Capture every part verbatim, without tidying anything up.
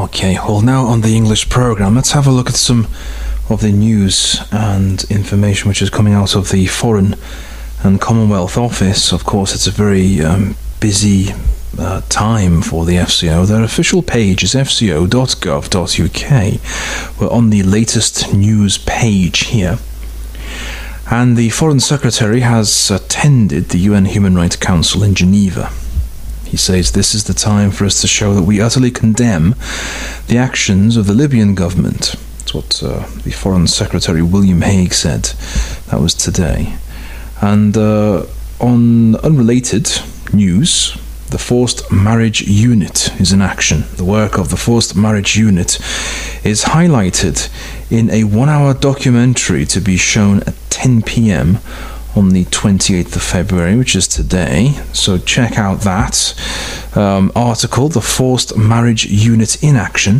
Okay, well now on the English programme, let's have a look at some of the news and information which is coming out of the Foreign and Commonwealth Office. Of course, it's a very um, busy uh, time for the F C O. Their official page is f c o dot gov dot u k. We're on the latest news page here. And the Foreign Secretary has attended the U N Human Rights Council in Geneva. He says this is the time for us to show that we utterly condemn the actions of the Libyan government. That's what uh, the Foreign Secretary William Hague said. That was today. And uh, on unrelated news, the Forced Marriage Unit is in action. The work of the Forced Marriage Unit is highlighted in a one-hour documentary to be shown at ten p.m. on the twenty-eighth of February, which is today. So check out that um, article, The Forced Marriage Unit in Action.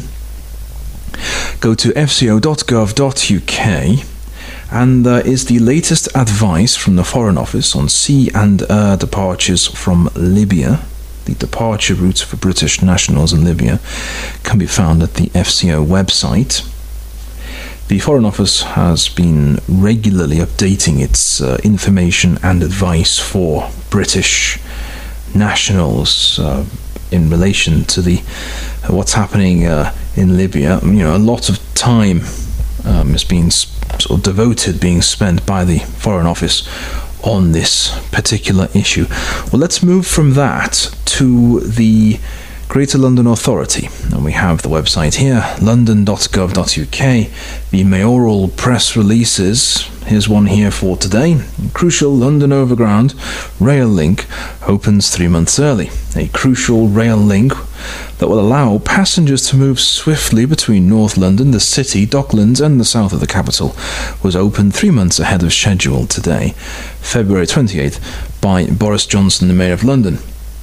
Go to f c o dot gov dot u k, and there is the latest advice from the Foreign Office on sea and air departures from Libya. The departure routes for British nationals in Libya can be found at the F C O website. The Foreign Office has been regularly updating its uh, information and advice for British nationals uh, in relation to the uh, what's happening uh, in Libya. You know, a lot of time um, is being sp- sort of devoted, being spent by the Foreign Office on this particular issue. Well, let's move from that to the Greater London Authority, and we have the website here, london dot gov dot u k. The mayoral press releases. Here's one here for today. Crucial London Overground rail link opens three months early. A crucial rail link that will allow passengers to move swiftly between North London, the City, Docklands and the south of the capital was opened three months ahead of schedule today, February twenty-eighth, by Boris Johnson, the Mayor of London.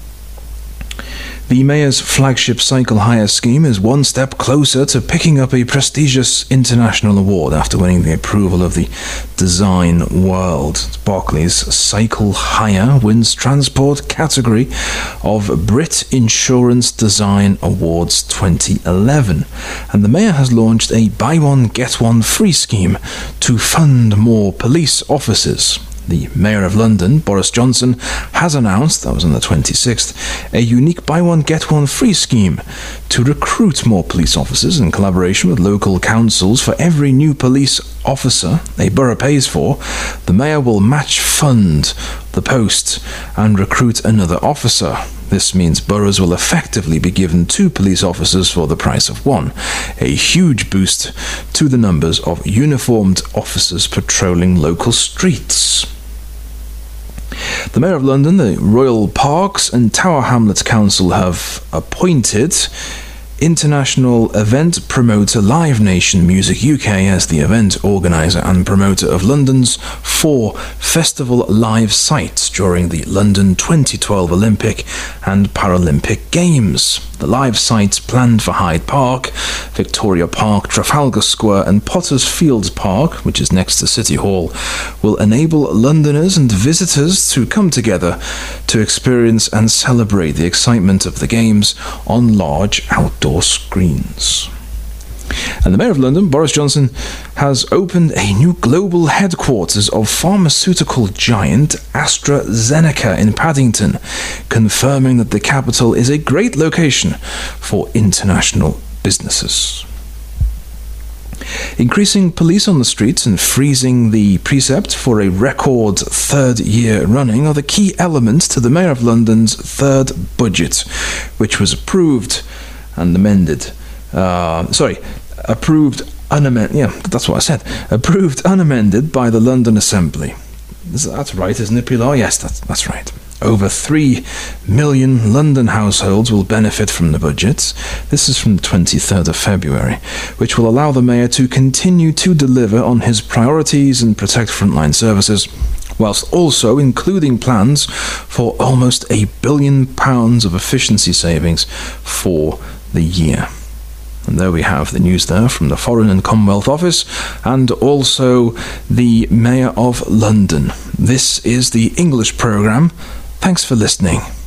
The Mayor's flagship cycle hire scheme is one step closer to picking up a prestigious international award after winning the approval of the design world. Barclays Cycle Hire wins transport category of Brit Insurance Design Awards twenty eleven. And the Mayor has launched a buy one get one free scheme to fund more police officers. The Mayor of London, Boris Johnson, has announced, that was on the twenty-sixth, a unique buy one get one free scheme to recruit more police officers in collaboration with local councils. For every new police officer a borough pays for, the Mayor will match fund the post and recruit another officer. This means boroughs will effectively be given two police officers for the price of one, a huge boost to the numbers of uniformed officers patrolling local streets. The Mayor of London, the Royal Parks and Tower Hamlets Council have appointed international event promoter Live Nation Music U K as the event organiser and promoter of London's four festival live sites during the London twenty twelve Olympic and Paralympic Games. The live sites planned for Hyde Park, Victoria Park, Trafalgar Square and Potters Fields Park, which is next to City Hall, will enable Londoners and visitors to come together to experience and celebrate the excitement of the Games on large outdoor screens. And the Mayor of London, Boris Johnson, has opened a new global headquarters of pharmaceutical giant AstraZeneca in Paddington, confirming that the capital is a great location for international businesses. Increasing police on the streets and freezing the precept for a record third year running are the key elements to the Mayor of London's third budget, which was approved and amended. Uh, sorry, approved unamended. Yeah, that's what I said. Approved unamended by the London Assembly. That's right, isn't it, Pilar? Yes, that's that's right. Over three million London households will benefit from the budget. This is from the twenty-third of February, which will allow the Mayor to continue to deliver on his priorities and protect frontline services, whilst also including plans for almost a billion pounds of efficiency savings for the year. And there we have the news there from the Foreign and Commonwealth Office and also the Mayor of London. This is the English programme. Thanks for listening.